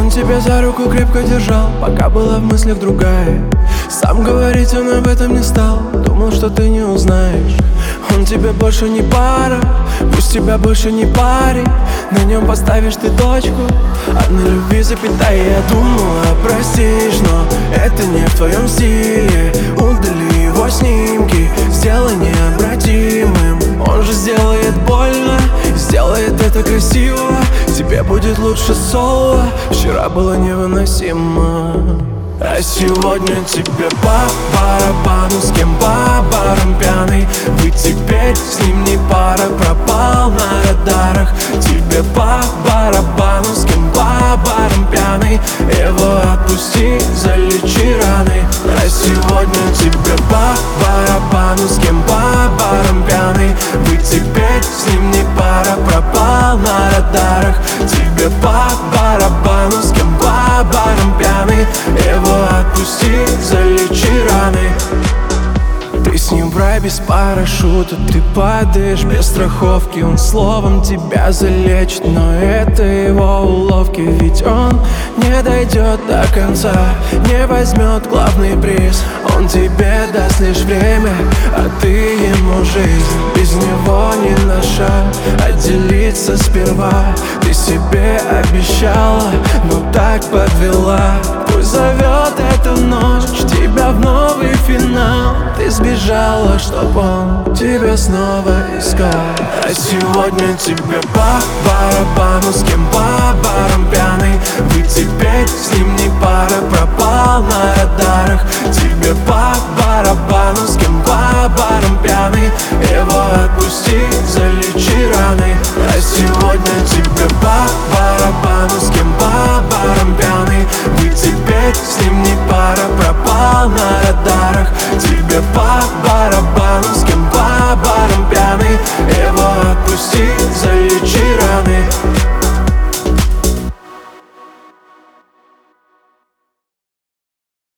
Он тебя за руку крепко держал, пока была в мыслях другая. Сам говорить он об этом не стал, думал, что ты не узнаешь. Он тебе больше не пара, пусть тебя больше не парень. На нем поставишь ты точку, а на любви запятая. Я думала, простишь, но это не в твоем стиле. Удали его снимки, сделай необратимым. Он же сделает больно, сделает это красиво. Тебе будет лучше соло, вчера было невыносимо. А сегодня тебе по барабану, с кем по барам пьяный. Вы теперь с ним не пара, пропал на радарах. Тебе по барабану, с кем по барам пьяный. Его отпусти, залечи раны. А сегодня тебе по барабану, с кем по барам пьяный. Вы теперь с ним не пара, пропал на радарах. Тебе по барабану, с кем по барам пьяный. Его отпусти, залечи раны. Ты с ним в рай без парашюта, ты падаешь без страховки. Он словом тебя залечит, но это его уловки. Ведь он не дойдет до конца, не возьмет главный приз. Он тебе даст лишь время, а ты ему жизнь. Без него ни на шаг, отделиться сперва. Ты себе обещала, но так подвела. Пусть зовет эту ночь тебя в новый финал. Ты сбежала, чтоб он тебя снова искал. А сегодня тебе по барабану, с кем по